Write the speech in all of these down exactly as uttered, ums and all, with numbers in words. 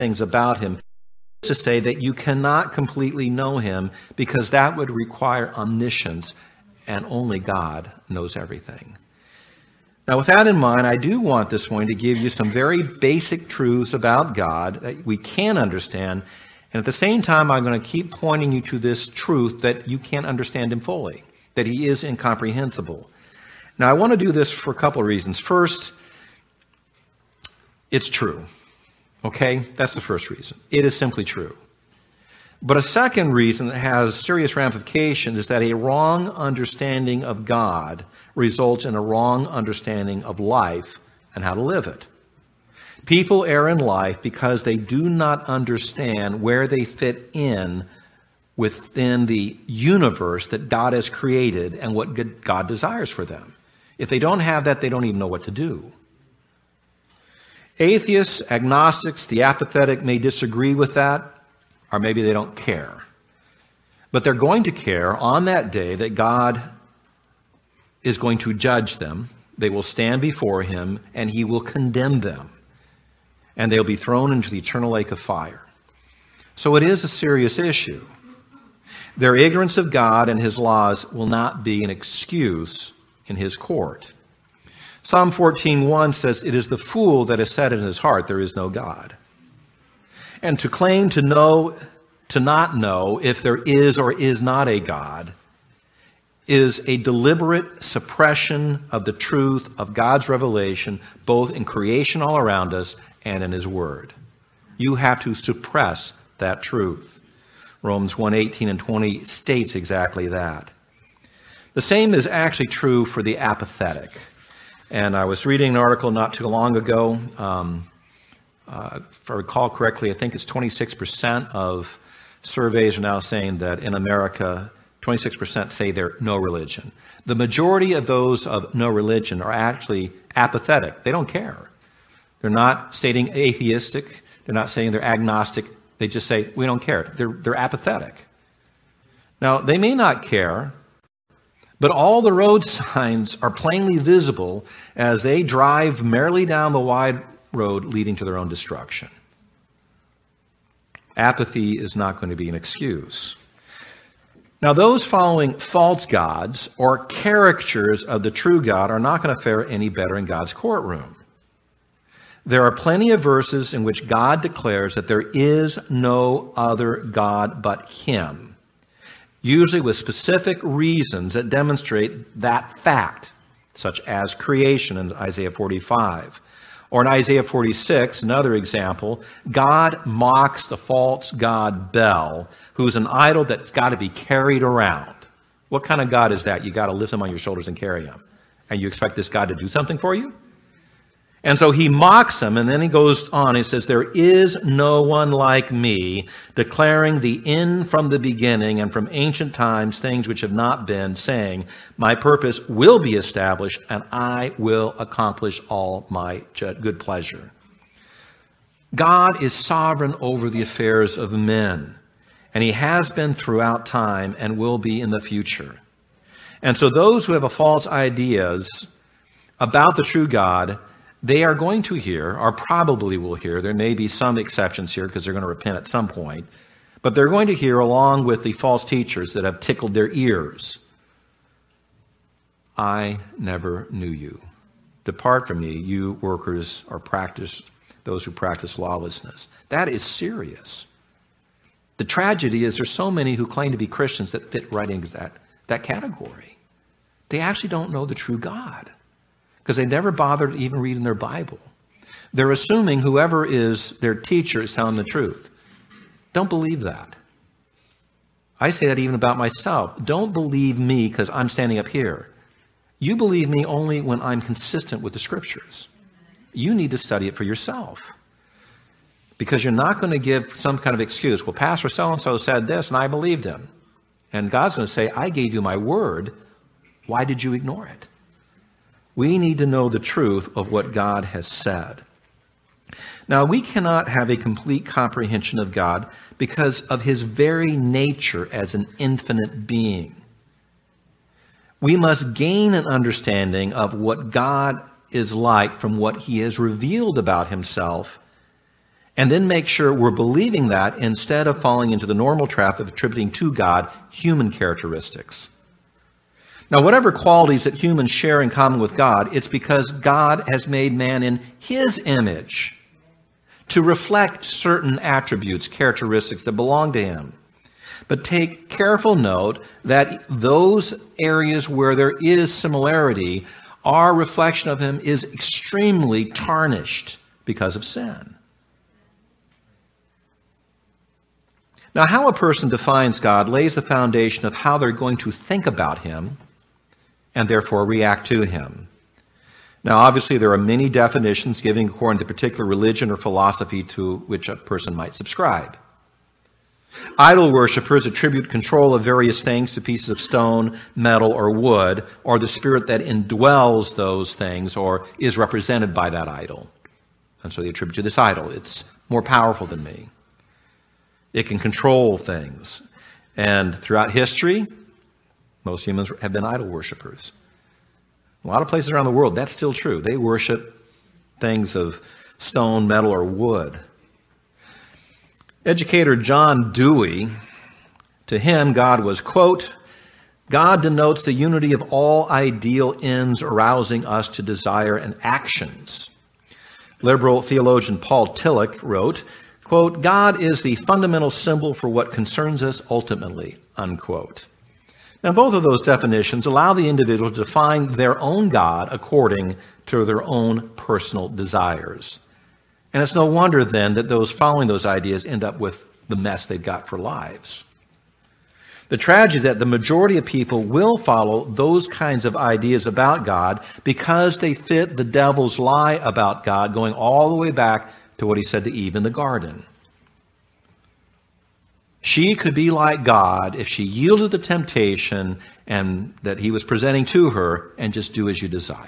things about him. To say that you cannot completely know him because that would require omniscience, and only God knows everything. Now, with that in mind, I do want this morning to give you some very basic truths about God that we can understand, and at the same time, I'm going to keep pointing you to this truth that you can't understand him fully, that he is incomprehensible. Now, I want to do this for a couple of reasons. First, it's true. Okay? That's the first reason. It is simply true. But a second reason that has serious ramifications is that a wrong understanding of God results in a wrong understanding of life and how to live it. People err in life because they do not understand where they fit in within the universe that God has created and what God desires for them. If they don't have that, they don't even know what to do. Atheists, agnostics, the apathetic may disagree with that, or maybe they don't care. But they're going to care on that day that God is going to judge them. They will stand before him, and he will condemn them. And they'll be thrown into the eternal lake of fire. So it is a serious issue. Their ignorance of God and his laws will not be an excuse in his court. Psalm fourteen one says, "It is the fool that has said in his heart, there is no God." And to claim to know, to not know if there is or is not a God is a deliberate suppression of the truth of God's revelation, both in creation all around us and in his word. You have to suppress that truth. Romans one eighteen and twenty states exactly that. The same is actually true for the apathetic. And I was reading an article not too long ago. Um, uh, if I recall correctly, I think it's twenty-six percent of surveys are now saying that in America, twenty-six percent say they're no religion. The majority of those of no religion are actually apathetic. They don't care. They're not stating atheistic. They're not saying they're agnostic. They just say, we don't care. They're, they're apathetic. Now, they may not care, but all the road signs are plainly visible as they drive merrily down the wide road leading to their own destruction. Apathy is not going to be an excuse. Now, those following false gods or caricatures of the true God are not going to fare any better in God's courtroom. There are plenty of verses in which God declares that there is no other God but him, usually with specific reasons that demonstrate that fact, such as creation in Isaiah forty-five. Or in Isaiah forty-six, another example, God mocks the false god Bel, who's an idol that's got to be carried around. What kind of God is that? You got to lift him on your shoulders and carry him. And you expect this God to do something for you? And so he mocks him, and then he goes on, he says, there is no one like me, declaring the end from the beginning and from ancient times things which have not been, saying, my purpose will be established, and I will accomplish all my good pleasure. God is sovereign over the affairs of men, and he has been throughout time and will be in the future. And so those who have a false ideas about the true God, they are going to hear, or probably will hear, there may be some exceptions here because they're going to repent at some point, but they're going to hear along with the false teachers that have tickled their ears, I never knew you. Depart from me, you workers or practice, those who practice lawlessness. That is serious. The tragedy is there's so many who claim to be Christians that fit right into that, that category. They actually don't know the true God, because they never bothered even reading their Bible. They're assuming whoever is their teacher is telling the truth. Don't believe that. I say that even about myself. Don't believe me because I'm standing up here. You believe me only when I'm consistent with the Scriptures. You need to study it for yourself, because you're not going to give some kind of excuse. Well, Pastor so-and-so said this, and I believed him. And God's going to say, I gave you my word. Why did you ignore it? We need to know the truth of what God has said. Now, we cannot have a complete comprehension of God because of his very nature as an infinite being. We must gain an understanding of what God is like from what he has revealed about himself, and then make sure we're believing that instead of falling into the normal trap of attributing to God human characteristics. Now, whatever qualities that humans share in common with God, it's because God has made man in his image to reflect certain attributes, characteristics that belong to him. But take careful note that those areas where there is similarity, our reflection of him is extremely tarnished because of sin. Now, how a person defines God lays the foundation of how they're going to think about him and therefore react to him. Now, obviously, there are many definitions given according to particular religion or philosophy to which a person might subscribe. Idol worshippers attribute control of various things to pieces of stone, metal, or wood, or the spirit that indwells those things or is represented by that idol. And so they attribute to this idol, it's more powerful than me. It can control things. And throughout history, most humans have been idol worshippers. A lot of places around the world, that's still true. They worship things of stone, metal, or wood. Educator John Dewey, to him, God was, quote, God denotes the unity of all ideal ends arousing us to desire and actions. Liberal theologian Paul Tillich wrote, quote, God is the fundamental symbol for what concerns us ultimately, unquote. Now, both of those definitions allow the individual to define their own God according to their own personal desires. And it's no wonder then that those following those ideas end up with the mess they've got for lives. The tragedy is that the majority of people will follow those kinds of ideas about God because they fit the devil's lie about God, going all the way back to what he said to Eve in the garden. She could be like God if she yielded to the temptation and that he was presenting to her and just do as you desire.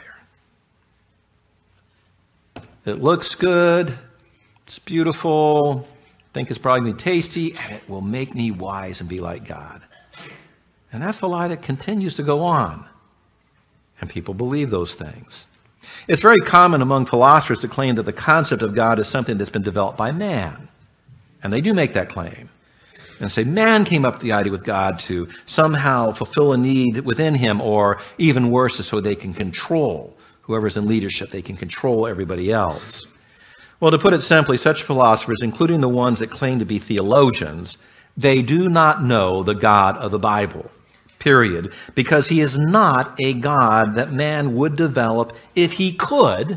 It looks good, it's beautiful, I think it's probably going to be tasty, and it will make me wise and be like God. And that's the lie that continues to go on. And people believe those things. It's very common among philosophers to claim that the concept of God is something that's been developed by man. And they do make that claim. And say man came up with the idea with God to somehow fulfill a need within him, or even worse, so they can control whoever's in leadership. They can control everybody else. Well, to put it simply, such philosophers, including the ones that claim to be theologians, they do not know the God of the Bible, period, because he is not a God that man would develop if he could,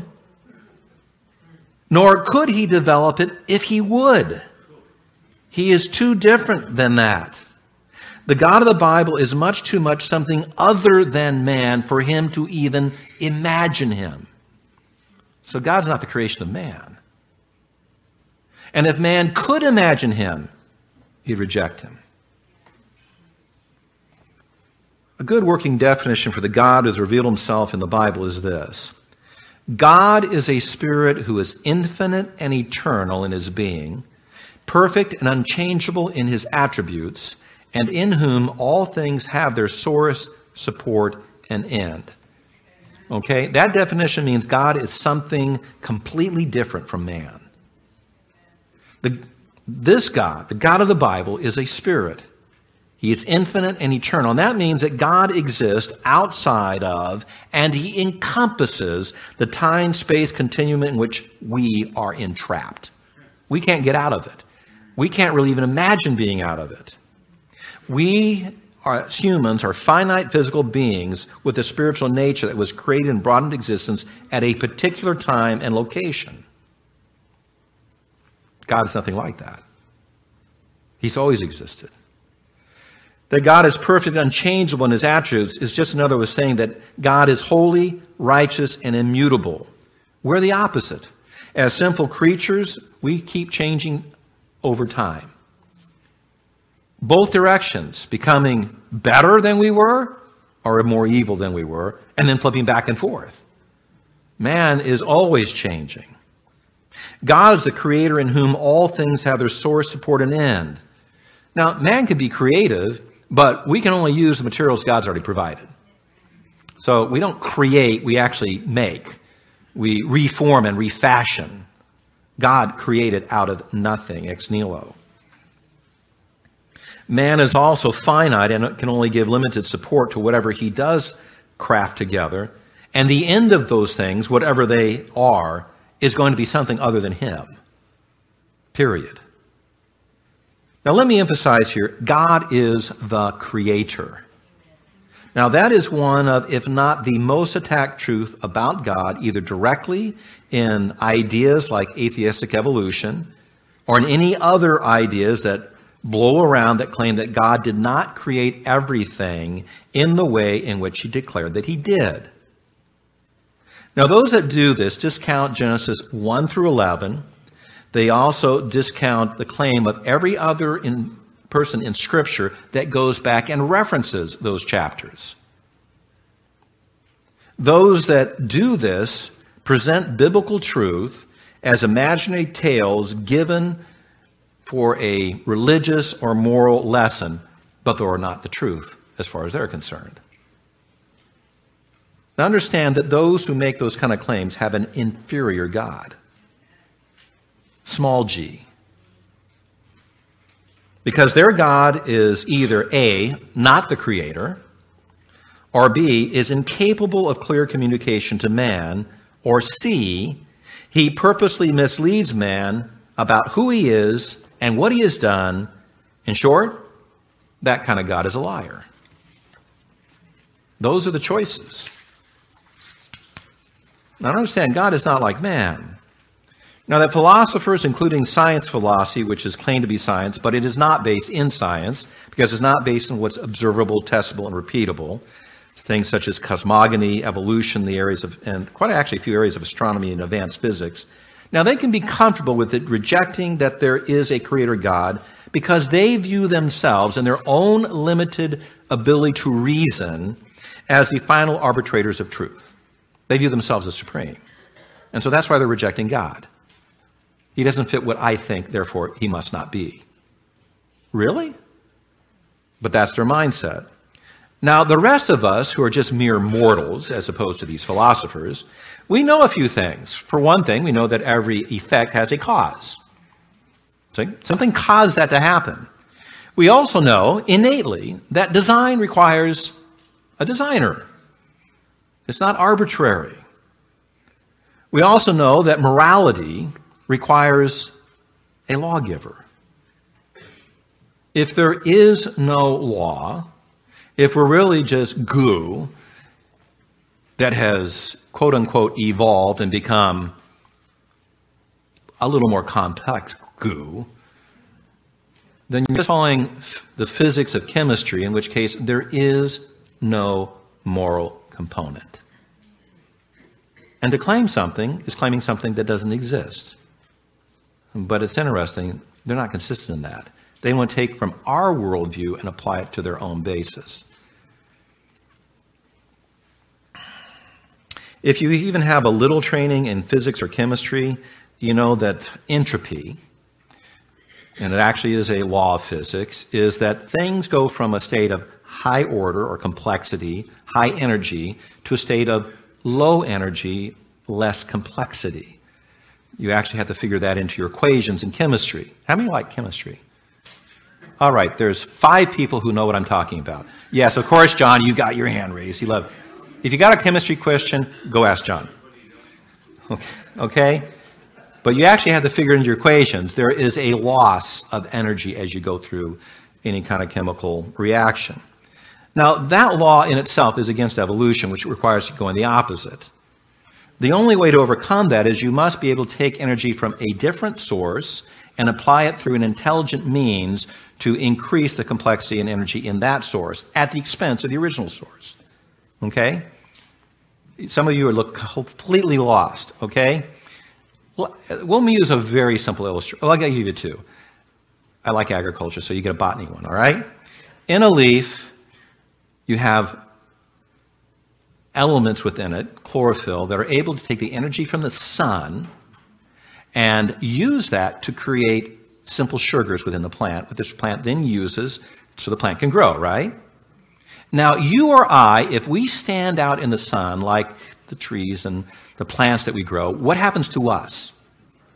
nor could he develop it if he would. He is too different than that. The God of the Bible is much too much something other than man for him to even imagine him. So God's not the creation of man. And if man could imagine him, he'd reject him. A good working definition for the God who has revealed himself in the Bible is this. God is a spirit who is infinite and eternal in his being, perfect and unchangeable in his attributes, and in whom all things have their source, support, and end. Okay? That definition means God is something completely different from man. The, this God, the God of the Bible, is a spirit. He is infinite and eternal. And that means that God exists outside of, and he encompasses the time-space continuum in which we are entrapped. We can't get out of it. We can't really even imagine being out of it. We are, as humans, are finite physical beings with a spiritual nature that was created and brought into existence at a particular time and location. God is nothing like that. He's always existed. That God is perfect and unchangeable in his attributes is just another way of saying that God is holy, righteous, and immutable. We're the opposite. As sinful creatures, we keep changing over time. Both directions, becoming better than we were or more evil than we were, and then flipping back and forth. Man is always changing. God is the creator in whom all things have their source, support, and end. Now, man can be creative, but we can only use the materials God's already provided. So we don't create, we actually make. We reform and refashion God created out of nothing, ex nihilo. Man is also finite and can only give limited support to whatever he does craft together. And the end of those things, whatever they are, is going to be something other than him. Period. Now let me emphasize here, God is the creator. Now that is one of, if not the most attacked truth about God, either directly in ideas like atheistic evolution, or in any other ideas that blow around that claim that God did not create everything in the way in which he declared that he did. Now, those that do this discount Genesis one through eleven. They also discount the claim of every other in person in Scripture that goes back and references those chapters. Those that do this present biblical truth as imaginary tales given for a religious or moral lesson, but they are not the truth as far as they're concerned. Now understand that those who make those kind of claims have an inferior God. Small g. Because their God is either A, not the creator, or B, is incapable of clear communication to man, or C, he purposely misleads man about who he is and what he has done. In short, that kind of God is a liar. Those are the choices. Now understand, God is not like man. Now that philosophers, including science philosophy, which is claimed to be science, but it is not based in science, because it's not based on what's observable, testable, and repeatable, things such as cosmogony, evolution, the areas of, and quite actually a few areas of astronomy and advanced physics. Now they can be comfortable with it, rejecting that there is a creator God, because they view themselves and their own limited ability to reason as the final arbitrators of truth. They view themselves as supreme. And so that's why they're rejecting God. He doesn't fit what I think, therefore he must not be. Really? But that's their mindset. Now, the rest of us, who are just mere mortals, as opposed to these philosophers, we know a few things. For one thing, we know that every effect has a cause. So something caused that to happen. We also know, innately, that design requires a designer. It's not arbitrary. We also know that morality requires a lawgiver. If there is no law, if we're really just goo that has, quote unquote, evolved and become a little more complex goo, then you're just following the physics of chemistry, in which case there is no moral component. And to claim something is claiming something that doesn't exist. But it's interesting, they're not consistent in that. They want to take from our worldview and apply it to their own basis. If you even have a little training in physics or chemistry, you know that entropy, and it actually is a law of physics, is that things go from a state of high order or complexity, high energy, to a state of low energy, less complexity. You actually have to figure that into your equations in chemistry. How many like chemistry? All right, there's five people who know what I'm talking about. Yes, of course, John, you got your hand raised. You love. If you got a chemistry question, go ask John. Okay, okay? But you actually have to figure into your equations. There is a loss of energy as you go through any kind of chemical reaction. Now, that law in itself is against evolution, which requires you to go in the opposite. The only way to overcome that is you must be able to take energy from a different source and apply it through an intelligent means to increase the complexity and energy in that source at the expense of the original source. Okay? Some of you are look completely lost, okay? Well, let me use a very simple illustration. Well, I'll give you two. I like agriculture, so you get a botany one, all right? In a leaf, you have elements within it, chlorophyll, that are able to take the energy from the sun and use that to create simple sugars within the plant, which this plant then uses so the plant can grow, right? Now, you or I, if we stand out in the sun like the trees and the plants that we grow, what happens to us?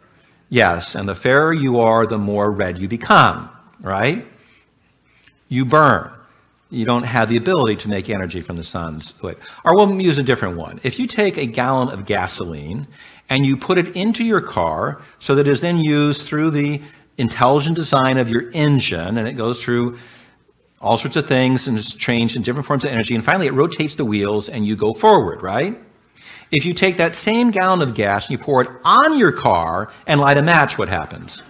Yes, and the fairer you are, the more red you become, right? You burn. You don't have the ability to make energy from the sun's light. Or we'll use a different one. If you take a gallon of gasoline and you put it into your car so that it is then used through the intelligent design of your engine, and it goes through all sorts of things and is changed in different forms of energy, and finally it rotates the wheels and you go forward, right? If you take that same gallon of gas and you pour it on your car and light a match, what happens?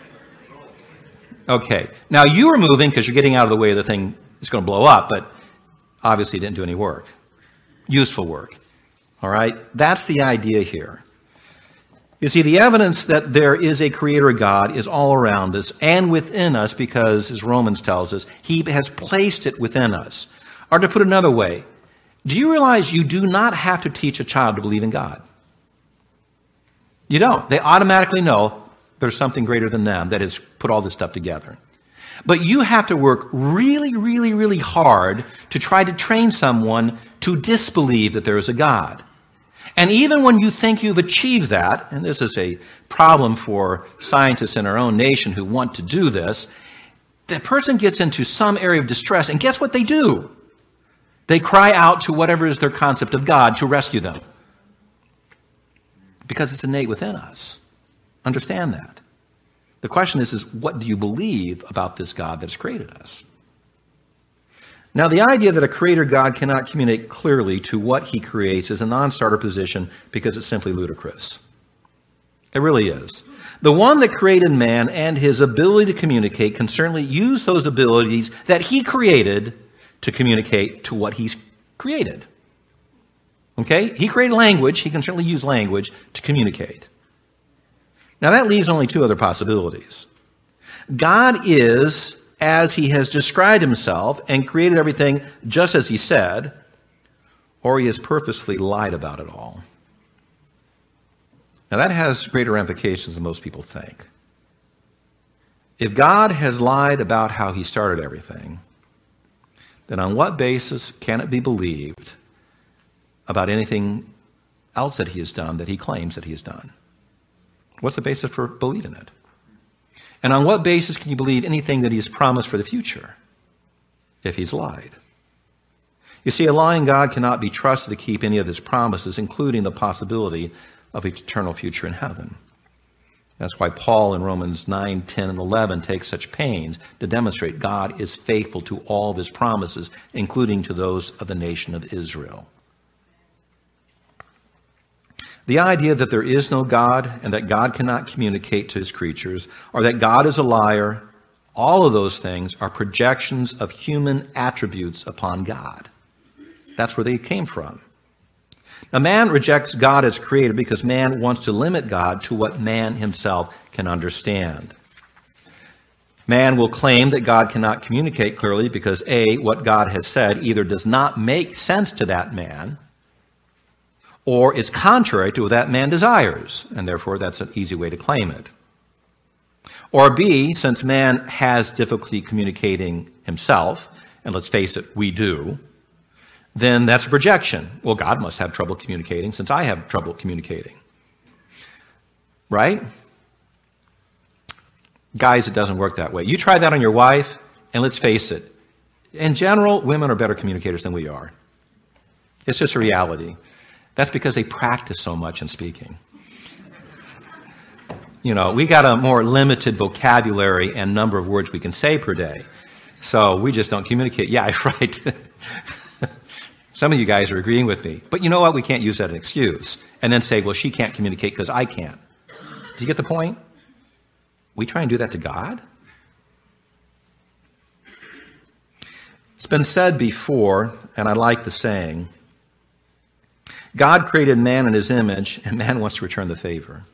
Okay, now you are moving because you're getting out of the way of the thing that's going to blow up, but obviously it didn't do any work. Useful work. All right? That's the idea here. You see, the evidence that there is a creator God is all around us and within us because, as Romans tells us, he has placed it within us. Or to put it another way, do you realize you do not have to teach a child to believe in God? You don't. They automatically know there's something greater than them that has put all this stuff together. But you have to work really, really, really hard to try to train someone to disbelieve that there is a God. And even when you think you've achieved that, and this is a problem for scientists in our own nation who want to do this, the person gets into some area of distress, and guess what they do? They cry out to whatever is their concept of God to rescue them. Because it's innate within us. Understand that. The question is, is what do you believe about this God that has created us? Now, the idea that a creator God cannot communicate clearly to what he creates is a non-starter position because it's simply ludicrous. It really is. The one that created man and his ability to communicate can certainly use those abilities that he created to communicate to what he's created. Okay? He created language. He can certainly use language to communicate. Now, that leaves only two other possibilities. God is as he has described himself and created everything just as he said, or he has purposely lied about it all. Now, that has greater ramifications than most people think. If God has lied about how he started everything, then on what basis can it be believed about anything else that he has done that he claims that he has done? What's the basis for believing it? And on what basis can you believe anything that he has promised for the future if he's lied? You see, a lying God cannot be trusted to keep any of his promises, including the possibility of an eternal future in heaven. That's why Paul in Romans nine, ten, and eleven takes such pains to demonstrate God is faithful to all of his promises, including to those of the nation of Israel. The idea that there is no God and that God cannot communicate to his creatures, or that God is a liar, all of those things are projections of human attributes upon God. That's where they came from. Now, man rejects God as creator because man wants to limit God to what man himself can understand. Man will claim that God cannot communicate clearly because, A, what God has said either does not make sense to that man, or it's contrary to what that man desires, and therefore that's an easy way to claim it. Or B, since man has difficulty communicating himself, and let's face it, we do, then that's a projection. Well, God must have trouble communicating since I have trouble communicating. Right? Guys, it doesn't work that way. You try that on your wife, and let's face it, in general, women are better communicators than we are. It's just a reality. That's because they practice so much in speaking. You know, we got a more limited vocabulary and number of words we can say per day. So we just don't communicate. Yeah, right. Some of you guys are agreeing with me. But you know what? We can't use that as an excuse. And then say, well, she can't communicate because I can't. Do you get the point? We try and do that to God? It's been said before, and I like the saying, God created man in his image, and man wants to return the favor.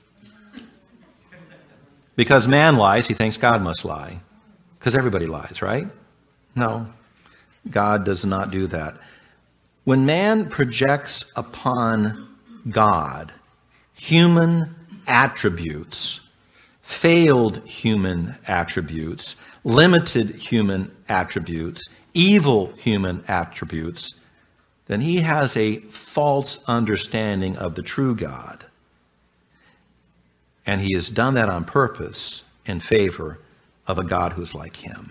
Because man lies, he thinks God must lie. Because everybody lies, right? No, God does not do that. When man projects upon God human attributes, failed human attributes, limited human attributes, evil human attributes, then he has a false understanding of the true God. And he has done that on purpose in favor of a God who's like him.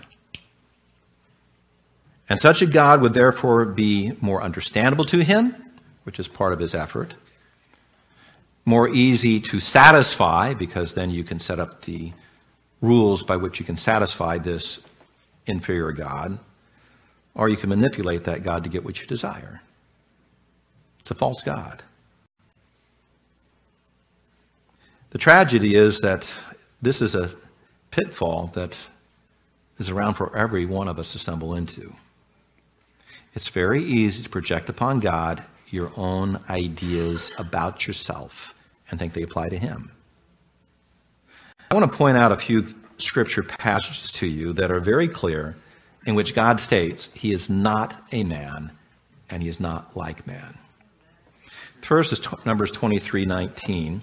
And such a God would therefore be more understandable to him, which is part of his effort, more easy to satisfy, because then you can set up the rules by which you can satisfy this inferior God, or you can manipulate that God to get what you desire. It's a false God. The tragedy is that this is a pitfall that is around for every one of us to stumble into. It's very easy to project upon God your own ideas about yourself and think they apply to him. I want to point out a few scripture passages to you that are very clear, in which God states he is not a man and he is not like man. First is Numbers twenty-three nineteen.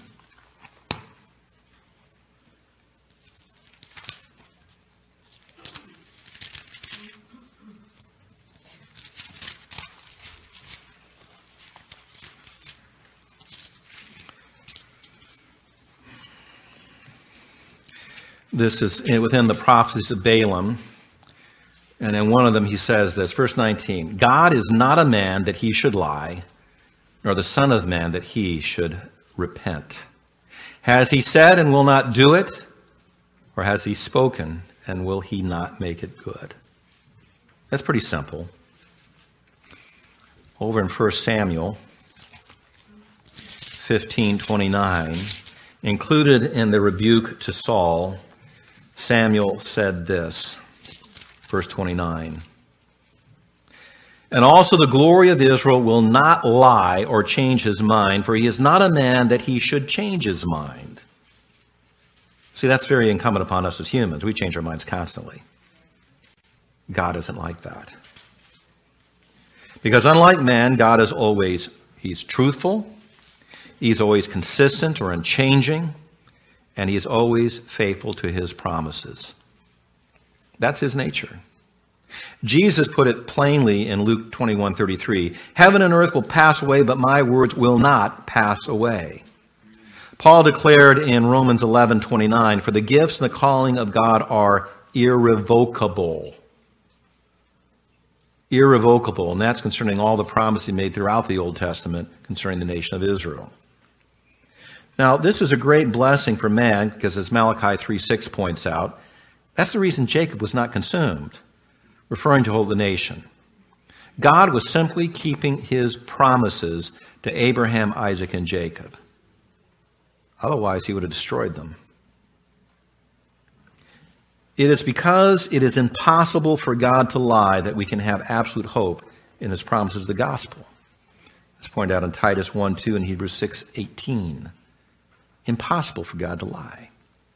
This is within the prophecies of Balaam. And in one of them he says this, verse nineteen, God is not a man that he should lie, nor the son of man that he should repent. Has he said and will not do it? Or has he spoken and will he not make it good? That's pretty simple. Over in First Samuel fifteen twenty-nine, included in the rebuke to Saul, Samuel said this, verse twenty-nine. And also the glory of Israel will not lie or change his mind, for he is not a man that he should change his mind. See, that's very incumbent upon us as humans. We change our minds constantly. God isn't like that. Because unlike man, God is always, he's truthful, he's always consistent or unchanging, and he is always faithful to his promises. That's his nature. Jesus put it plainly in Luke twenty-one thirty-three. Heaven and earth will pass away, but my words will not pass away. Paul declared in Romans eleven twenty-nine, for the gifts and the calling of God are irrevocable. Irrevocable, and that's concerning all the promises he made throughout the Old Testament concerning the nation of Israel. Now, this is a great blessing for man, because as Malachi three six points out, that's the reason Jacob was not consumed, referring to all the nation. God was simply keeping his promises to Abraham, Isaac, and Jacob. Otherwise, he would have destroyed them. It is because it is impossible for God to lie that we can have absolute hope in his promises of the gospel. It's pointed out in Titus one two and Hebrews six eighteen. Impossible for God to lie.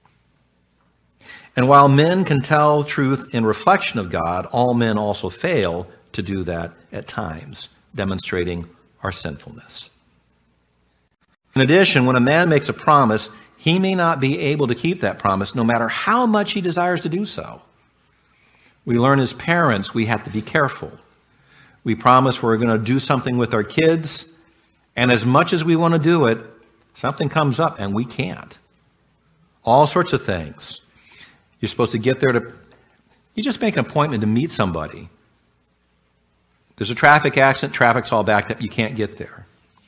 And while men can tell truth in reflection of God, all men also fail to do that at times, demonstrating our sinfulness. In addition, when a man makes a promise, he may not be able to keep that promise no matter how much he desires to do so. We learn as parents we have to be careful. We promise we're going to do something with our kids, and as much as we want to do it, something comes up and we can't. All sorts of things. You're supposed to get there to, you just make an appointment to meet somebody. There's a traffic accident, traffic's all backed up, you can't get there.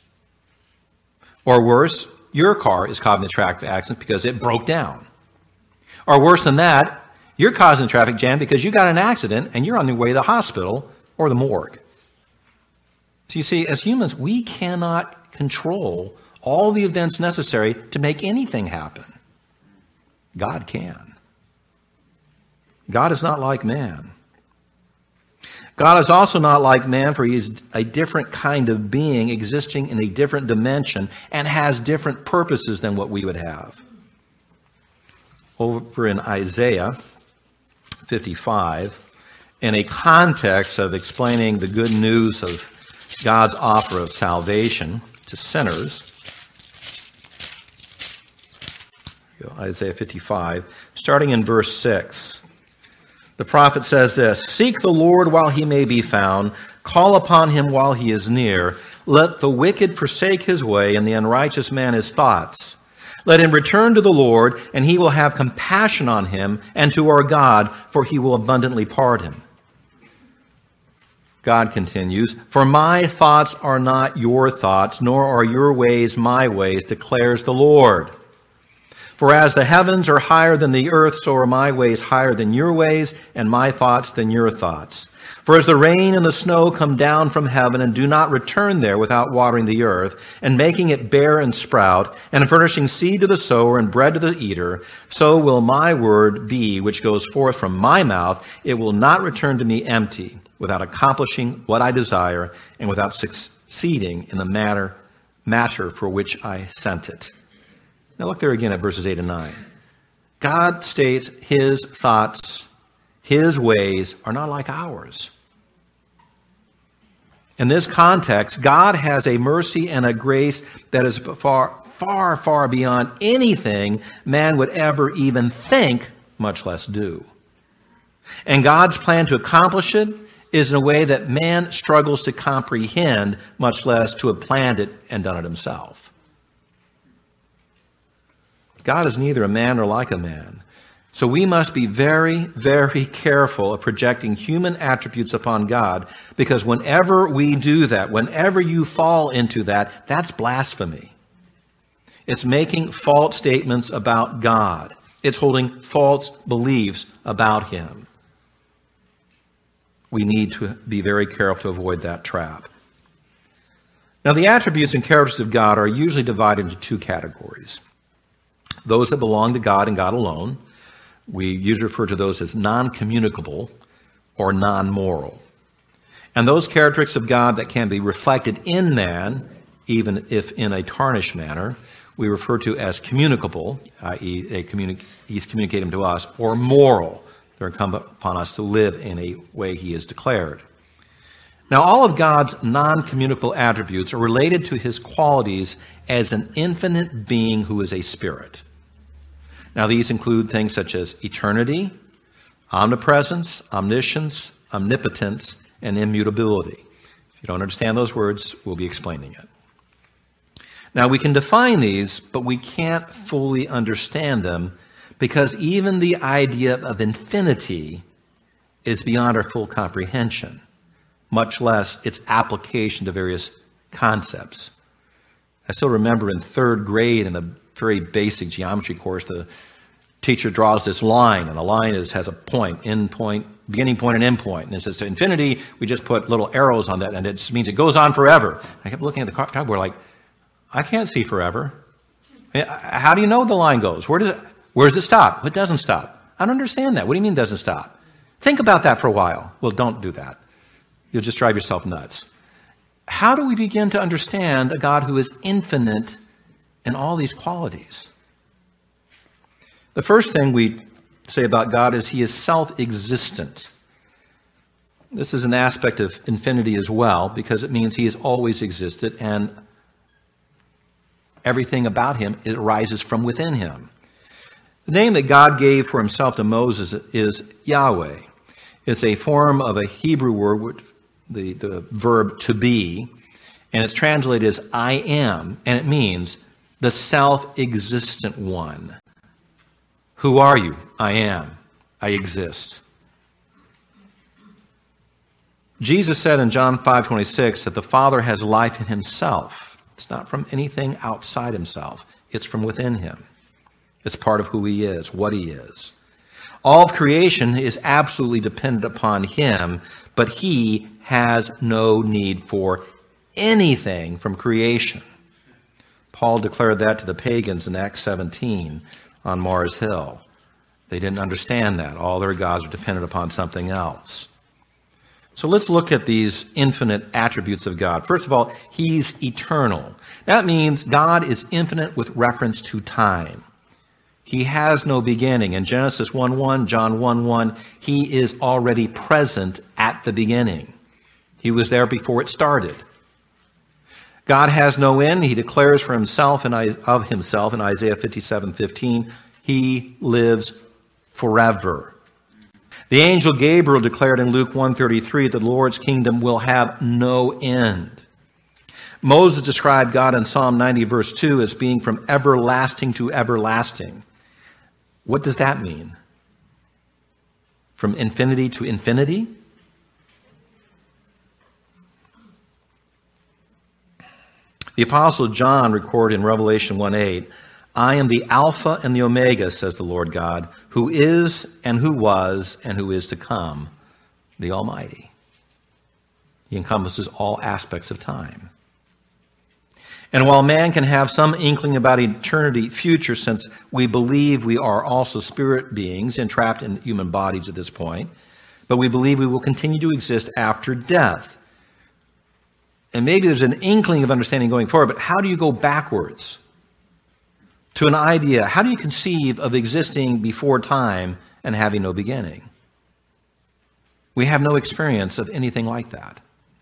Or worse, your car is causing the traffic accident because it broke down. Or worse than that, you're causing a traffic jam because you got an accident and you're on your way to the hospital or the morgue. So you see, as humans, we cannot control all the events necessary to make anything happen. God can. God is not like man. God is also not like man, for he is a different kind of being existing in a different dimension and has different purposes than what we would have. Over in Isaiah fifty-five, in a context of explaining the good news of God's offer of salvation to sinners, Isaiah fifty-five, starting in verse six. The prophet says this, seek the Lord while he may be found, call upon him while he is near. Let the wicked forsake his way, and the unrighteous man his thoughts. Let him return to the Lord, and he will have compassion on him, and to our God, for he will abundantly pardon him. God continues, for my thoughts are not your thoughts, nor are your ways my ways, declares the Lord. For as the heavens are higher than the earth, so are my ways higher than your ways, and my thoughts than your thoughts. For as the rain and the snow come down from heaven and do not return there without watering the earth, and making it bear and sprout, and furnishing seed to the sower and bread to the eater, so will my word be which goes forth from my mouth. It will not return to me empty, without accomplishing what I desire, and without succeeding in the matter, matter for which I sent it. Now look there again at verses eight and nine. God states his thoughts, his ways are not like ours. In this context, God has a mercy and a grace that is far, far, far beyond anything man would ever even think, much less do. And God's plan to accomplish it is in a way that man struggles to comprehend, much less to have planned it and done it himself. God is neither a man nor like a man. So we must be very, very careful of projecting human attributes upon God, because whenever we do that, whenever you fall into that, that's blasphemy. It's making false statements about God. It's holding false beliefs about him. We need to be very careful to avoid that trap. Now, the attributes and characters of God are usually divided into two categories. Those that belong to God and God alone. We usually refer to those as non-communicable or non-moral. And those characteristics of God that can be reflected in man, even if in a tarnished manner, we refer to as communicable, that is, communi- he's communicated them to us, or moral. They're incumbent upon us to live in a way he has declared. Now, all of God's non-communicable attributes are related to his qualities as an infinite being who is a spirit. Now, these include things such as eternity, omnipresence, omniscience, omnipotence, and immutability. If you don't understand those words, we'll be explaining it. Now, we can define these, but we can't fully understand them, because even the idea of infinity is beyond our full comprehension, much less its application to various concepts. I still remember in third grade in a very basic geometry course, the teacher draws this line, and the line is, has a point, end point, beginning point, and end point. And it says to infinity, we just put little arrows on that, and it just means it goes on forever. I kept looking at the chalkboard like, I can't see forever. How do you know the line goes? Where does it, where does it stop? It doesn't stop. I don't understand that. What do you mean it doesn't stop? Think about that for a while. Well, don't do that. You'll just drive yourself nuts. How do we begin to understand a God who is infinite in all these qualities? The first thing we say about God is he is self-existent. This is an aspect of infinity as well, because it means he has always existed, and everything about him, it arises from within him. The name that God gave for himself to Moses is Yahweh. It's a form of a Hebrew word, the, the verb to be, and it's translated as I am, and it means the self-existent one. Who are you? I am. I exist. Jesus said in John five twenty-six that the Father has life in himself. It's not from anything outside himself. It's from within him. It's part of who he is, what he is. All of creation is absolutely dependent upon him, but he has no need for anything from creation. Paul declared that to the pagans in Acts seventeen on Mars Hill. They didn't understand that. All their gods were dependent upon something else. So let's look at these infinite attributes of God. First of all, he's eternal. That means God is infinite with reference to time. He has no beginning. In Genesis one one, John one one, he is already present at the beginning. He was there before it started. God has no end. He declares for himself and of himself in Isaiah fifty-seven fifteen, he lives forever. The angel Gabriel declared in Luke one thirty-three that the Lord's kingdom will have no end. Moses described God in Psalm ninety, verse two, as being from everlasting to everlasting. What does that mean? From infinity to infinity? The Apostle John recorded in Revelation one eight, I am the Alpha and the Omega, says the Lord God, who is and who was and who is to come, the Almighty. He encompasses all aspects of time. And while man can have some inkling about eternity future, since we believe we are also spirit beings entrapped in human bodies at this point, but we believe we will continue to exist after death. And maybe there's an inkling of understanding going forward, but how do you go backwards to an idea? How do you conceive of existing before time and having no beginning? We have no experience of anything like that.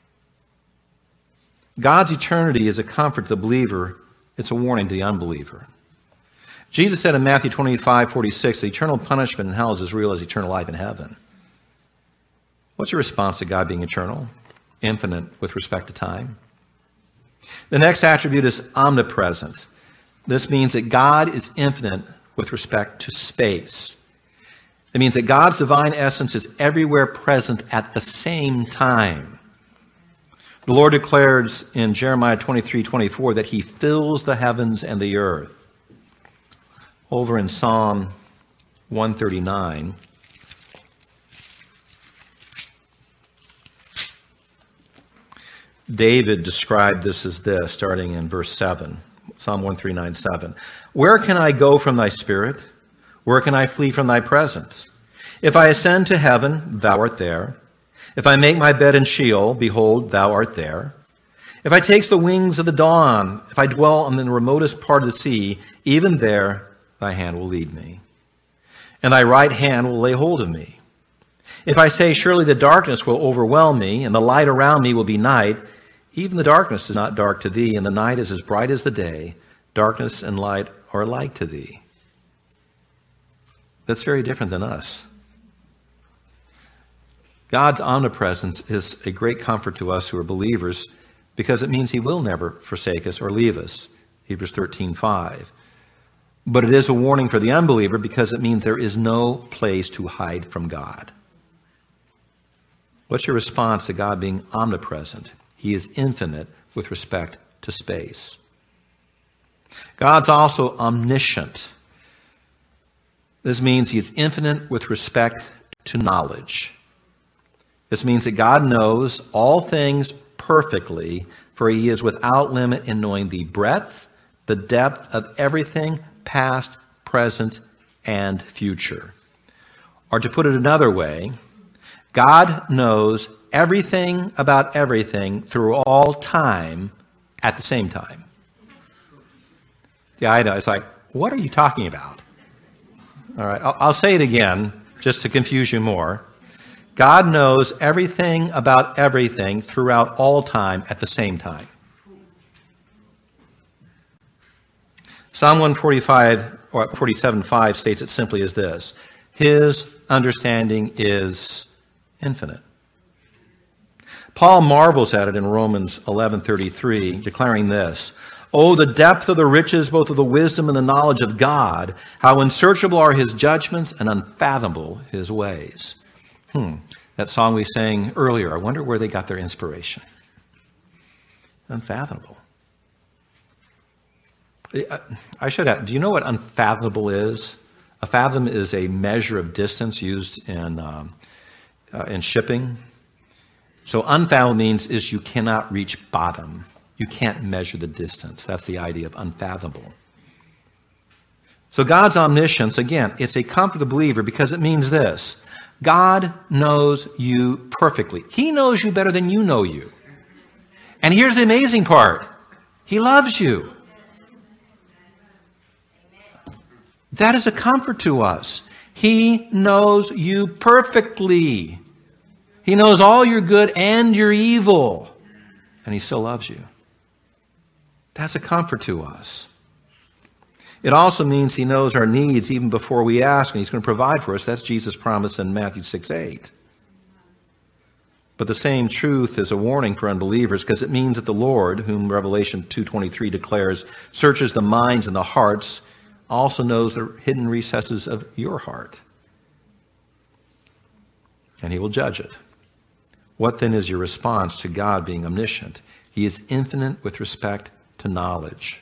God's eternity is a comfort to the believer. It's a warning to the unbeliever. Jesus said in Matthew twenty-five forty-six, the eternal punishment in hell is as real as eternal life in heaven. What's your response to God being eternal, infinite with respect to time? The next attribute is omnipresent. This means that God is infinite with respect to space. It means that God's divine essence is everywhere present at the same time. The Lord declares in Jeremiah twenty-three twenty-four that he fills the heavens and the earth. Over in Psalm one thirty-nine, David described this as this, starting in verse seven, Psalm one thirty-nine seven. Where can I go from thy spirit? Where can I flee from thy presence? If I ascend to heaven, thou art there. If I make my bed in Sheol, behold, thou art there. If I take the wings of the dawn, if I dwell on the remotest part of the sea, even there thy hand will lead me, and thy right hand will lay hold of me. If I say, surely the darkness will overwhelm me, and the light around me will be night, even the darkness is not dark to thee, and the night is as bright as the day. Darkness and light are alike to thee. That's very different than us. God's omnipresence is a great comfort to us who are believers because it means he will never forsake us or leave us. Hebrews thirteen five. But it is a warning for the unbeliever because it means there is no place to hide from God. What's your response to God being omnipresent? He is infinite with respect to space. God's also omniscient. This means he is infinite with respect to knowledge. This means that God knows all things perfectly, for he is without limit in knowing the breadth, the depth of everything, past, present, and future. Or to put it another way, God knows everything about everything through all time at the same time. Yeah, I know. It's like, what are you talking about? All right, I'll, I'll say it again just to confuse you more. God knows everything about everything throughout all time at the same time. Psalm one forty-five or forty-seven five states it simply as this: his understanding is infinite. Paul marvels at it in Romans eleven thirty-three, declaring this: oh, the depth of the riches, both of the wisdom and the knowledge of God, how unsearchable are his judgments and unfathomable his ways. Hmm. That song we sang earlier, I wonder where they got their inspiration. Unfathomable. I should have, do you know what unfathomable is? A fathom is a measure of distance used in, um, uh, in shipping. So unfathomable means is you cannot reach bottom. You can't measure the distance. That's the idea of unfathomable. So God's omniscience, again, it's a comfort to the believer because it means this: God knows you perfectly. He knows you better than you know you. And here's the amazing part: he loves you. That is a comfort to us. He knows you perfectly. He knows all your good and your evil. And he still loves you. That's a comfort to us. It also means he knows our needs even before we ask, and he's going to provide for us. That's Jesus' promise in Matthew six eight. But the same truth is a warning for unbelievers, because it means that the Lord, whom Revelation two twenty-three declares, searches the minds and the hearts, also knows the hidden recesses of your heart. And he will judge it. What then is your response to God being omniscient? He is infinite with respect to knowledge.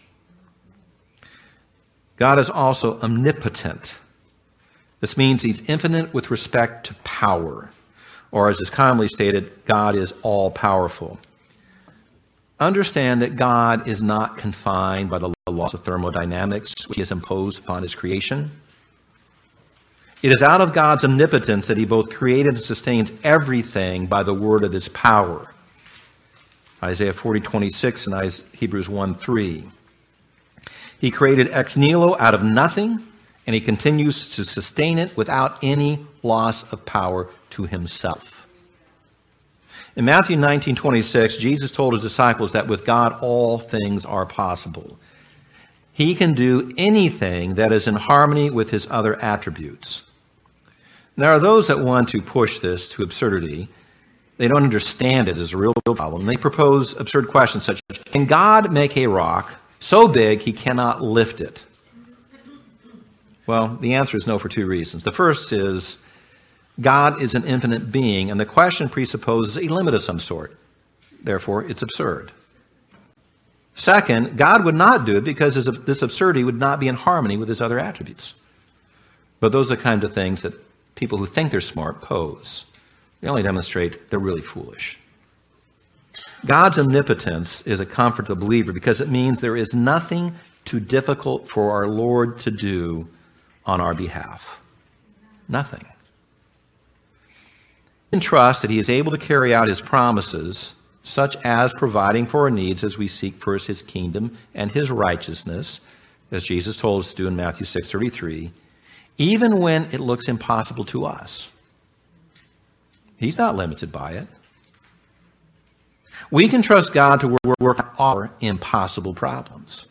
God is also omnipotent. This means he's infinite with respect to power. Or as is commonly stated, God is all-powerful. Understand that God is not confined by the laws of thermodynamics which he has imposed upon his creation. It is out of God's omnipotence that he both created and sustains everything by the word of his power. Isaiah forty twenty-six and Hebrews one three. He created ex nihilo out of nothing, and he continues to sustain it without any loss of power to himself. In Matthew nineteen twenty-six, Jesus told his disciples that with God all things are possible. He can do anything that is in harmony with his other attributes. There are those that want to push this to absurdity. They don't understand it as a real problem. They propose absurd questions such as, can God make a rock so big he cannot lift it? Well, the answer is no for two reasons. The first is, God is an infinite being, and the question presupposes a limit of some sort. Therefore, it's absurd. Second, God would not do it because this absurdity would not be in harmony with his other attributes. But those are the kinds of things that people who think they're smart pose. They only demonstrate they're really foolish. God's omnipotence is a comfort to the believer because it means there is nothing too difficult for our Lord to do on our behalf. Nothing. We can trust that he is able to carry out his promises, such as providing for our needs as we seek first his kingdom and his righteousness, as Jesus told us to do in Matthew six thirty-three, even when it looks impossible to us. He's not limited by it. We can trust God to work out our impossible problems.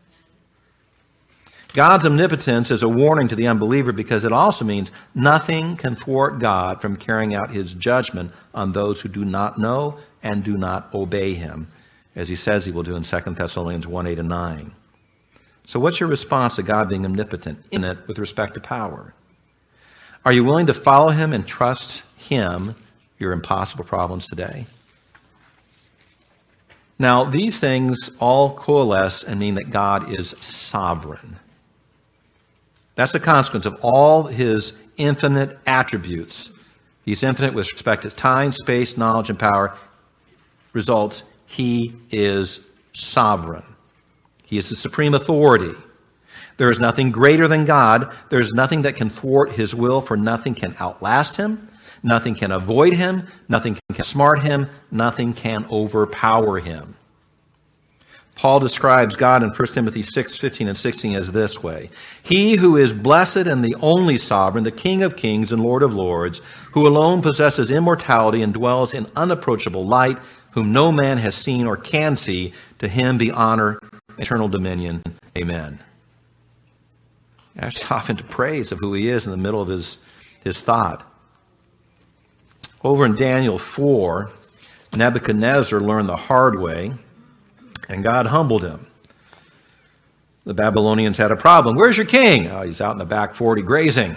God's omnipotence is a warning to the unbeliever because it also means nothing can thwart God from carrying out his judgment on those who do not know and do not obey him, as he says he will do in Second Thessalonians one, eight and nine. So what's your response to God being omnipotent in it with respect to power? Are you willing to follow him and trust him your impossible problems today? Now, these things all coalesce and mean that God is sovereign. That's the consequence of all his infinite attributes. He's infinite with respect to time, space, knowledge, and power. Results, he is sovereign. He is the supreme authority. There is nothing greater than God. There is nothing that can thwart his will, for nothing can outlast him. Nothing can avoid him. Nothing can smart him. Nothing can overpower him. Paul describes God in First Timothy six, fifteen and sixteen as this way. He who is blessed and the only sovereign, the King of kings and Lord of lords, who alone possesses immortality and dwells in unapproachable light, whom no man has seen or can see, to him be honor, eternal dominion. Amen. That's off into praise of who he is in the middle of his, his thought. Over in Daniel four, Nebuchadnezzar learned the hard way, and God humbled him. The Babylonians had a problem. Where's your king? Oh, he's out in the back forty grazing.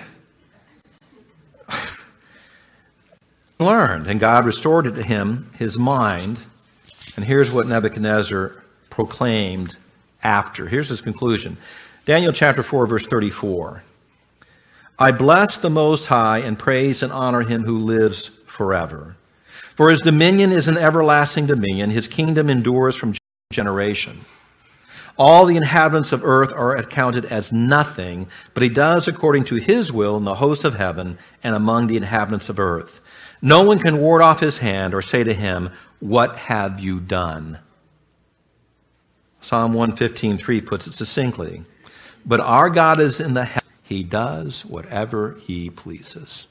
Learned, and God restored to him his mind. And here's what Nebuchadnezzar proclaimed after. Here's his conclusion. Daniel chapter four, verse thirty-four. I bless the Most High and praise and honor him who lives forever. For his dominion is an everlasting dominion. His kingdom endures from generation. All the inhabitants of earth are accounted as nothing, but he does according to his will in the hosts of heaven and among the inhabitants of earth. No one can ward off his hand or say to him, what have you done? Psalm one fifteen, three puts it succinctly. But our God is in the heavens. He does whatever he pleases.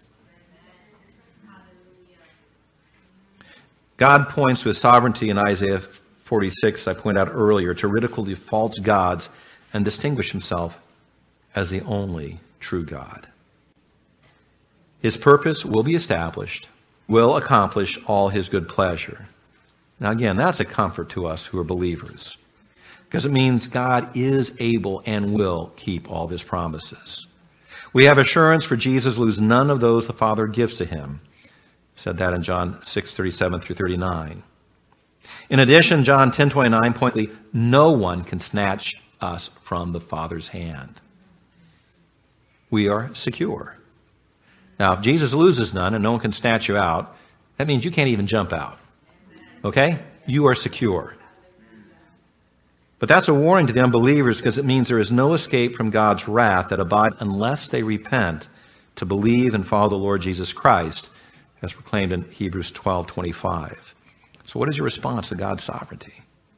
God points to his sovereignty in Isaiah forty-six, I pointed out earlier, to ridicule the false gods and distinguish himself as the only true God. His purpose will be established. will accomplish all his good pleasure. Now again, that's a comfort to us who are believers, because it means God is able and will keep all of his promises. We have assurance, for Jesus will lose none of those the Father gives to him. Said that in John six, thirty-seven through thirty-nine. In addition, John ten, twenty-nine, pointedly, no one can snatch us from the Father's hand. We are secure. Now, if Jesus loses none and no one can snatch you out, that means you can't even jump out. Okay? You are secure. But that's a warning to the unbelievers, because it means there is no escape from God's wrath that abides unless they repent to believe and follow the Lord Jesus Christ, as proclaimed in Hebrews twelve, twenty-five. So what is your response to God's sovereignty?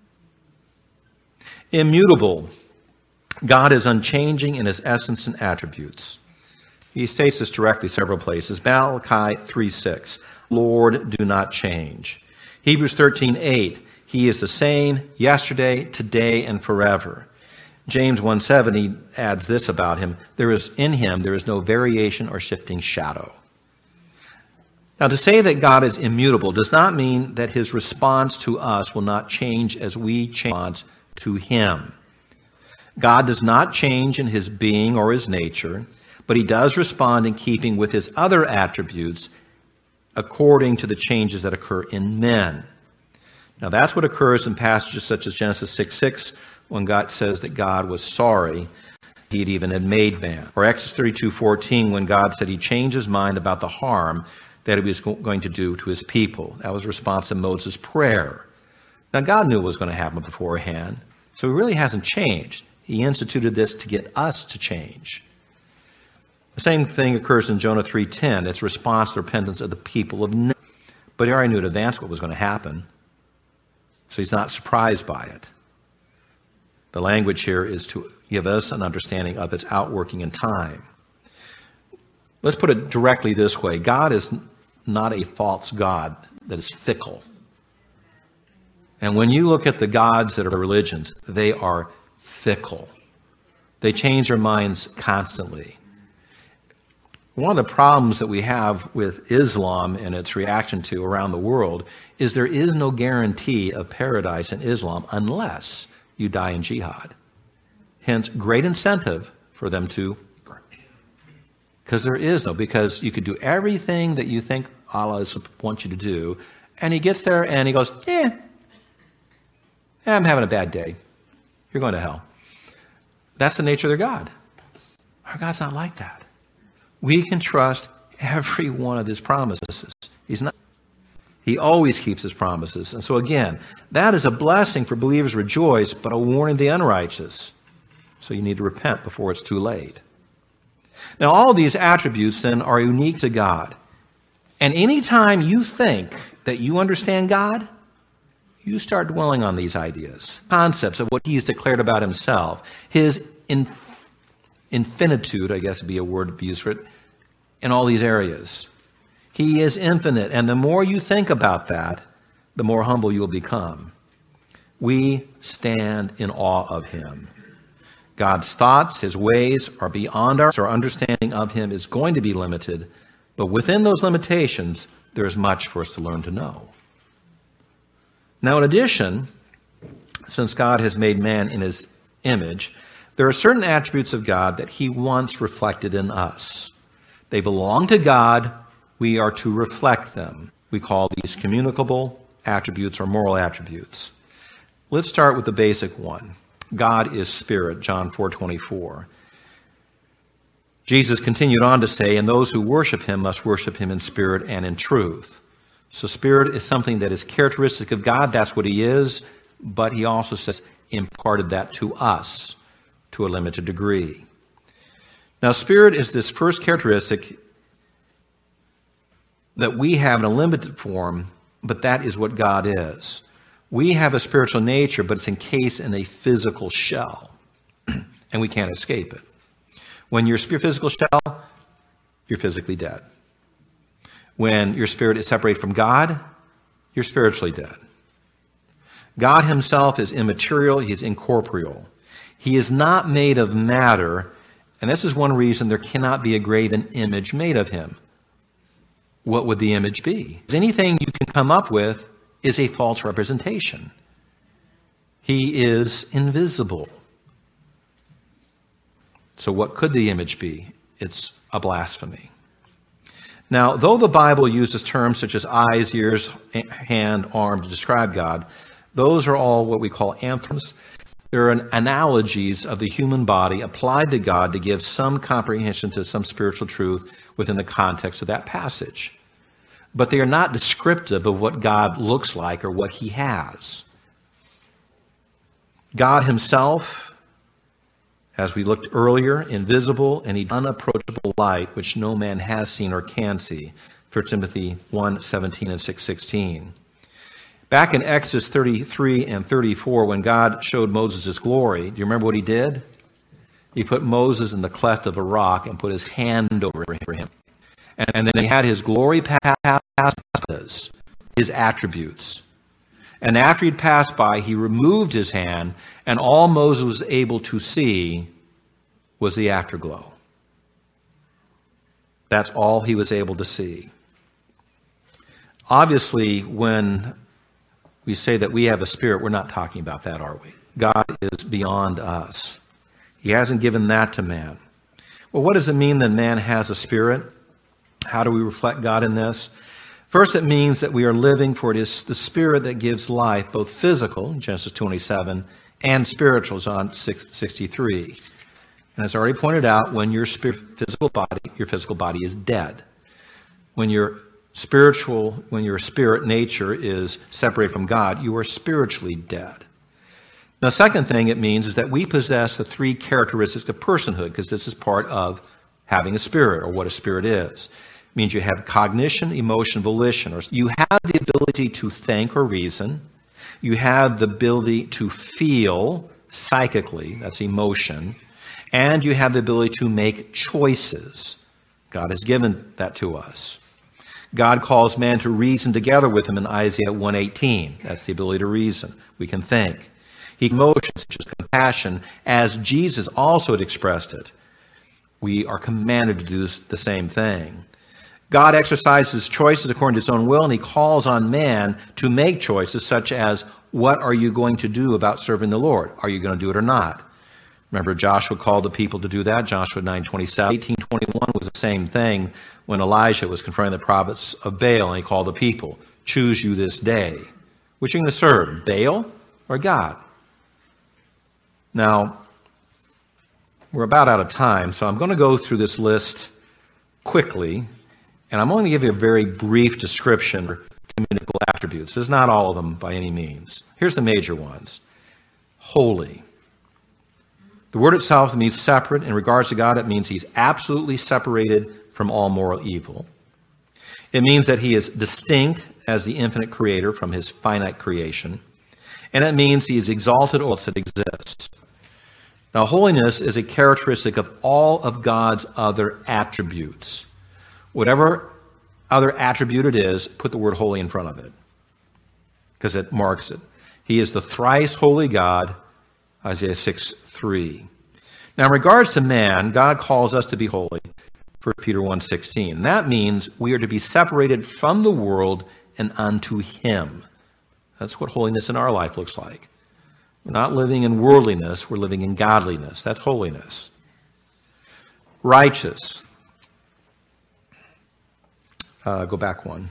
Immutable. God is unchanging in his essence and attributes. He states this directly several places. Malachi three six, Lord, do not change. Hebrews thirteen eight, he is the same yesterday, today, and forever. James one seven, he adds this about him, there is in him, there is no variation or shifting shadow. Now, to say that God is immutable does not mean that his response to us will not change as we change to him. God does not change in his being or his nature, but he does respond in keeping with his other attributes according to the changes that occur in men. Now, that's what occurs in passages such as Genesis six six, when God says that God was sorry he had even had made man. Or Exodus thirty-two fourteen, when God said he changed his mind about the harm that he was going to do to his people. That was a response to Moses' prayer. Now, God knew what was going to happen beforehand, so he really hasn't changed. He instituted this to get us to change. The same thing occurs in Jonah three ten. It's a response to the repentance of the people of Nineveh. But he already knew in advance what was going to happen, so he's not surprised by it. The language here is to give us an understanding of its outworking in time. Let's put it directly this way. God is not a false God that is fickle. And when you look at the gods that are religions, they are fickle. They change their minds constantly. One of the problems that we have with Islam and its reaction to around the world is there is no guarantee of paradise in Islam unless you die in jihad. Hence, great incentive for them to, because there is no, because you could do everything that you think Allah wants you to do, and he gets there and he goes, eh, I'm having a bad day. You're going to hell. That's the nature of their God. Our God's not like that. We can trust every one of his promises. He's not. He always keeps his promises. And so again, that is a blessing for believers to rejoice, but a warning to the unrighteous. So you need to repent before it's too late. Now, all of these attributes then are unique to God. And anytime you think that you understand God, you start dwelling on these ideas, concepts of what he's declared about himself, his inf- infinitude, I guess would be a word to be used for it, in all these areas. He is infinite, and the more you think about that, the more humble you'll become. We stand in awe of him. God's thoughts, his ways are beyond our, our understanding of him is going to be limited, but within those limitations, there is much for us to learn to know. Now, in addition, since God has made man in his image, there are certain attributes of God that he wants reflected in us. They belong to God. We are to reflect them. We call these communicable attributes or moral attributes. Let's start with the basic one. God is spirit, John four twenty-four. Jesus continued on to say, and those who worship him must worship him in spirit and in truth. So spirit is something that is characteristic of God. That's what he is. But he also says, imparted that to us to a limited degree. Now, spirit is this first characteristic that we have in a limited form, but that is what God is. We have a spiritual nature, but it's encased in a physical shell, and we can't escape it. When your physical shell, you're physically dead. When your spirit is separated from God, you're spiritually dead. God himself is immaterial. He is incorporeal. He is not made of matter, and this is one reason there cannot be a graven image made of him. what would the image be? Anything you can come up with is a false representation. He is invisible. So what could the image be? It's a blasphemy. Now, though the Bible uses terms such as eyes, ears, hand, arm to describe God, those are all what we call anthropomorphs. They're an analogies of the human body applied to God to give some comprehension to some spiritual truth within the context of that passage. But they are not descriptive of what God looks like or what he has. God himself, as we looked earlier, invisible and unapproachable light, which no man has seen or can see. First Timothy one seventeen and six sixteen. Back in Exodus thirty-three and thirty-four, when God showed Moses his glory, do you remember what he did? He put Moses in the cleft of a rock and put his hand over him. And, and then he had his glory pass his attributes. And after he'd passed by, he removed his hand, and all Moses was able to see was the afterglow. That's all he was able to see. Obviously, when we say that we have a spirit, we're not talking about that, are we? God is beyond us. He hasn't given that to man. Well, what does it mean that man has a spirit? How do we reflect God in this? First, it means that we are living, for it is the Spirit that gives life, both physical, Genesis twenty-seven, and spiritual, John six sixty-three. And as I already pointed out, when your spirit, physical body, your physical body is dead. When your spiritual, when your spirit nature is separated from God, you are spiritually dead. Now, second thing it means is that we possess the three characteristics of personhood, because this is part of having a spirit, or what a spirit is. It means you have cognition, emotion, volition, or you have the ability to think or reason. You have the ability to feel psychically, that's emotion, and you have the ability to make choices. God has given that to us. God calls man to reason together with him in Isaiah one eighteen. That's the ability to reason. We can think. He emotions such as compassion, as Jesus also had expressed it. We are commanded to do the same thing. God exercises choices according to his own will, and he calls on man to make choices such as, what are you going to do about serving the Lord? Are you going to do it or not? Remember, Joshua called the people to do that, Joshua nine twenty-seven. eighteen twenty-one was the same thing when Elijah was confronting the prophets of Baal, and he called the people, choose you this day. Which are you going to serve, Baal or God? Now, we're about out of time, so I'm going to go through this list quickly, and I'm only going to give you a very brief description of communicable attributes. There's not all of them by any means. Here's the major ones. Holy. The word itself means separate. In regards to God, it means he's absolutely separated from all moral evil. It means that he is distinct as the infinite creator from his finite creation. And it means he is exalted over all that exists. Now, holiness is a characteristic of all of God's other attributes. Whatever other attribute it is, put the word holy in front of it, because it marks it. He is the thrice holy God, Isaiah six three. Now, in regards to man, God calls us to be holy, First Peter one sixteen. That means we are to be separated from the world and unto him. That's what holiness in our life looks like. We're not living in worldliness, we're living in godliness. That's holiness. Righteous. Uh, go back one.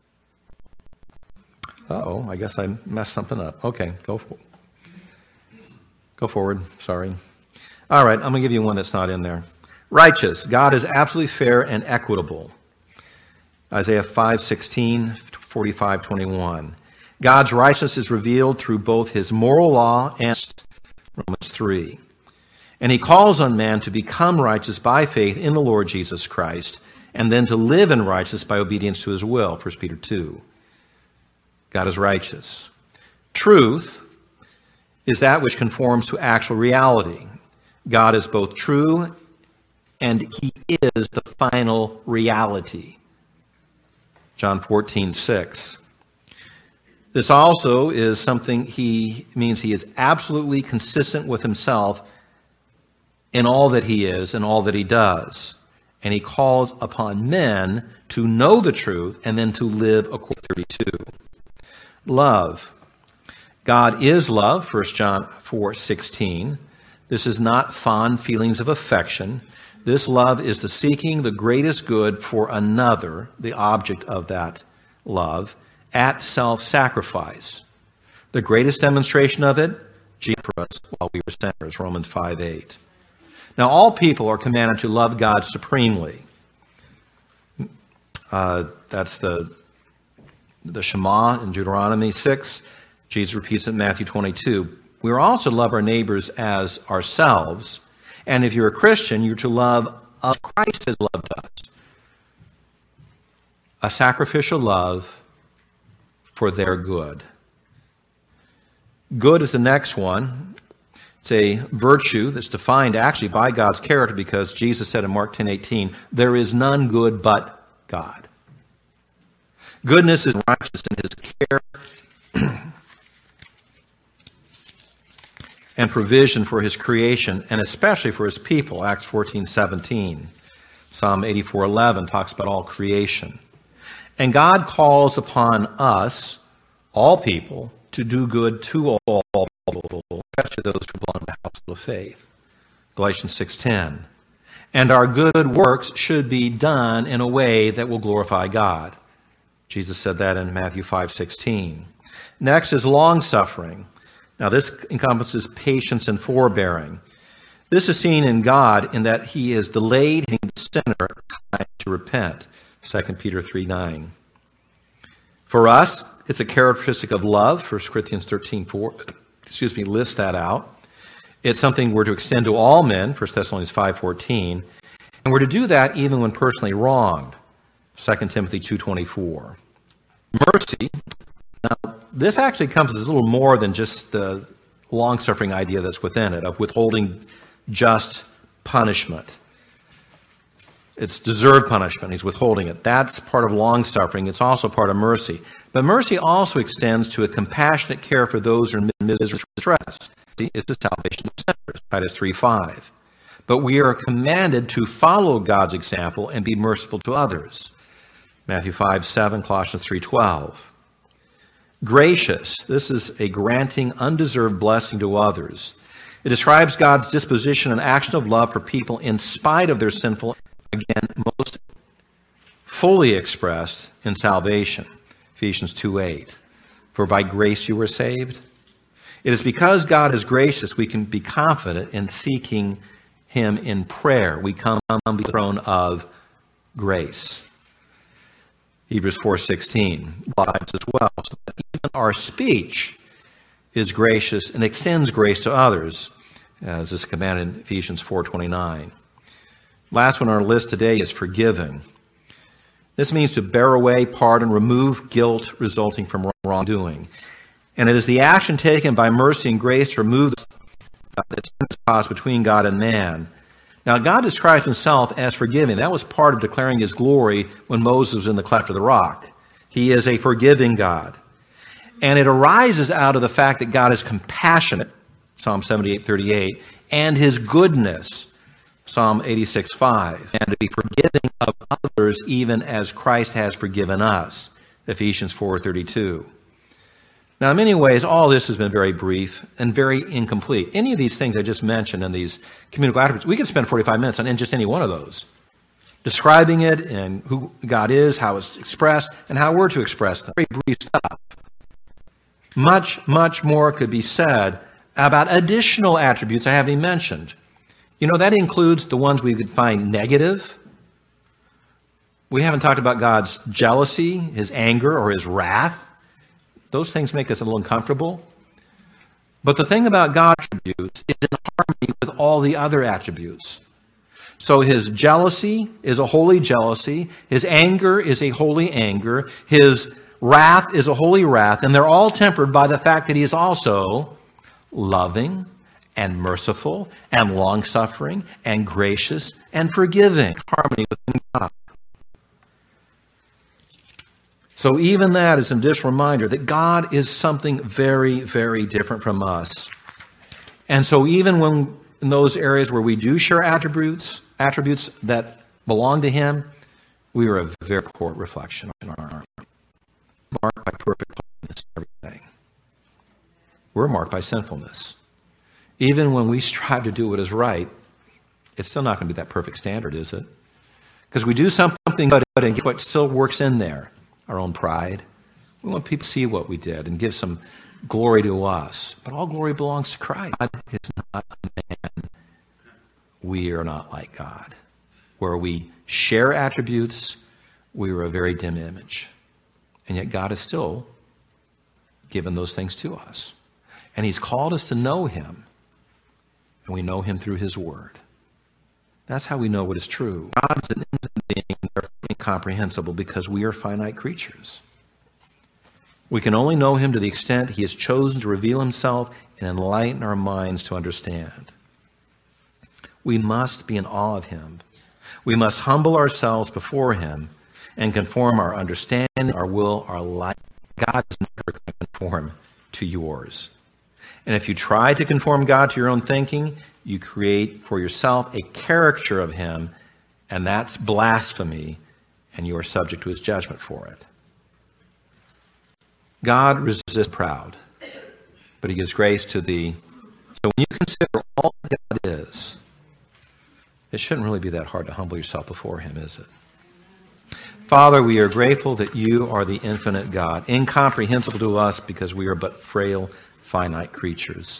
Uh-oh, I guess I messed something up. Okay, go for, go forward. Sorry. All right, I'm going to give you one that's not in there. Righteous. God is absolutely fair and equitable. Isaiah five sixteen, forty-five twenty-one. God's righteousness is revealed through both his moral law and Romans three. And he calls on man to become righteous by faith in the Lord Jesus Christ, and then to live in righteousness by obedience to his will, First Peter two. God is righteous. Truth is that which conforms to actual reality. God is both true and he is the final reality. John fourteen six. This also is something he means he is absolutely consistent with himself in all that he is and all that he does. and he calls upon men to know the truth and then to live according to thirty-two. Love. God is love, First John four sixteen. This is not fond feelings of affection. This love is the seeking the greatest good for another, the object of that love, at self-sacrifice. The greatest demonstration of it, Jesus for us while we were sinners, Romans five eight. Now, all people are commanded to love God supremely. Uh, that's the, the Shema in Deuteronomy six. Jesus repeats it in Matthew twenty-two. We are also to love our neighbors as ourselves. And if you're a Christian, you're to love as Christ has loved us. A sacrificial love for their good. Good is the next one. It's a virtue that's defined actually by God's character, because Jesus said in Mark ten eighteen, there is none good but God. Goodness is righteous in his care and provision for his creation, and especially for his people. Acts fourteen seventeen. Psalm eighty-four eleven talks about all creation. And God calls upon us, all people, to do good to all people, especially those who belong to the household of faith. Galatians six ten. And our good works should be done in a way that will glorify God. Jesus said that in Matthew five sixteen. Next is long-suffering. Now, this encompasses patience and forbearing. This is seen in God in that he is delayed in the sinner time to repent. Second Peter three nine. For us, it's a characteristic of love. First Corinthians thirteen four, excuse me, lists that out. It's something we're to extend to all men. First Thessalonians five fourteen. And we're to do that even when personally wronged. Second Timothy two twenty-four. Mercy. Now, this actually encompasses a little more than just the long-suffering idea that's within it, of withholding just punishment. It's deserved punishment. He's withholding it. That's part of long-suffering. It's also part of mercy. But mercy also extends to a compassionate care for those who are in misery or distress. It's the salvation of sinners, Titus three five. But we are commanded to follow God's example and be merciful to others. Matthew five seven, Colossians three twelve. Gracious. This is a granting undeserved blessing to others. It describes God's disposition and action of love for people in spite of their sinful, again, most fully expressed in salvation. Ephesians two eight. For by grace you were saved. It is because God is gracious we can be confident in seeking him in prayer. We come to the throne of grace. Hebrews four sixteen. Lives as well. So that even our speech is gracious and extends grace to others, as is commanded in Ephesians four twenty-nine. Last one on our list today is forgiving. This means to bear away, pardon, remove guilt resulting from wrongdoing. And it is the action taken by mercy and grace to remove the cause between God and man. Now, God describes himself as forgiving. That was part of declaring his glory when Moses was in the cleft of the rock. He is a forgiving God. And it arises out of the fact that God is compassionate, Psalm seventy-eight thirty-eight, and his goodness, Psalm eighty-six five, and to be forgiving of others even as Christ has forgiven us, Ephesians four thirty-two. Now, in many ways, all this has been very brief and very incomplete. Any of these things I just mentioned in these communicable attributes, we could spend forty-five minutes on just any one of those, describing it and who God is, how it's expressed, and how we're to express them. Very brief stuff. Much, much more could be said about additional attributes I haven't mentioned. You know, that includes the ones we could find negative. We haven't talked about God's jealousy, his anger, or his wrath. Those things make us a little uncomfortable. But the thing about God's attributes is in harmony with all the other attributes. So his jealousy is a holy jealousy. His anger is a holy anger. His wrath is a holy wrath. And they're all tempered by the fact that he is also loving and merciful and long-suffering and gracious and forgiving. Harmony within God. So even that is an additional reminder that God is something very, very different from us. And so even when in those areas where we do share attributes, attributes that belong to him, we are a very poor reflection of our marked by perfect holiness in everything. We're marked by sinfulness. Even when we strive to do what is right, it's still not going to be that perfect standard, is it? Because we do something good, and what still works in there? Our own pride. We want people to see what we did and give some glory to us. But all glory belongs to Christ. God is not a man. We are not like God. Where we share attributes, we are a very dim image. And yet God has still given those things to us. And he's called us to know him. And we know him through his word. That's how we know what is true. God is an infinite being, therefore incomprehensible, because we are finite creatures. We can only know him to the extent he has chosen to reveal himself and enlighten our minds to understand. We must be in awe of him. We must humble ourselves before him and conform our understanding, our will, our life. God is never going to conform to yours. And if you try to conform God to your own thinking, you create for yourself a caricature of him, and that's blasphemy, and you are subject to his judgment for it. God resists the proud, but he gives grace to the... So when you consider all that God is, it shouldn't really be that hard to humble yourself before him, is it? Father, we are grateful that you are the infinite God, incomprehensible to us because we are but frail, finite creatures.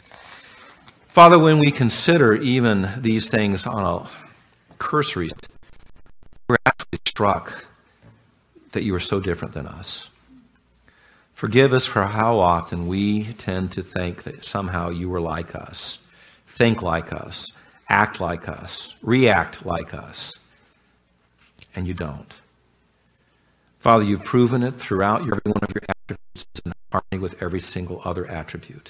Father, when we consider even these things on a cursory, we're actually struck that you are so different than us. Forgive us for how often we tend to think that somehow you are like us, think like us, act like us, react like us, and you don't. Father, you've proven it throughout every one of your attributes in harmony with every single other attribute.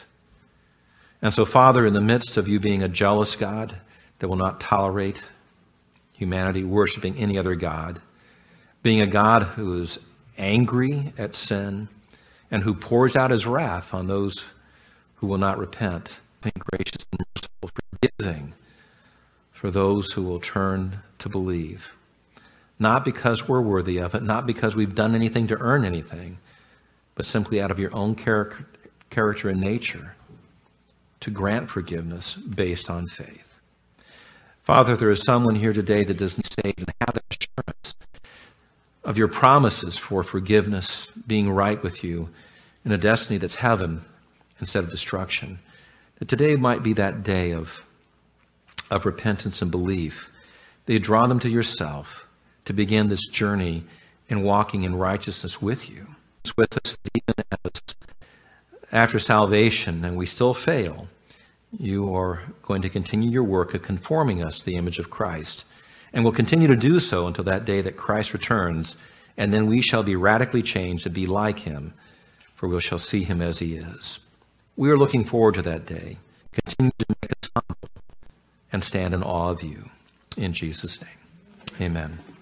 And so, Father, in the midst of you being a jealous God that will not tolerate humanity worshiping any other God, being a God who is angry at sin and who pours out his wrath on those who will not repent, being gracious and merciful, forgiving for those who will turn to believe. Not because we're worthy of it, not because we've done anything to earn anything, but simply out of your own char- character and nature to grant forgiveness based on faith. Father, there is someone here today that doesn't say and have that assurance of your promises for forgiveness, being right with you in a destiny that's heaven instead of destruction. That today might be that day of, of repentance and belief. That you draw them to yourself to begin this journey in walking in righteousness with you. It's with us even as after salvation and we still fail, you are going to continue your work of conforming us to the image of Christ. And will continue to do so until that day that Christ returns, and then we shall be radically changed to be like him, for we shall see him as he is. We are looking forward to that day. Continue to make us humble and stand in awe of you. In Jesus' name, amen.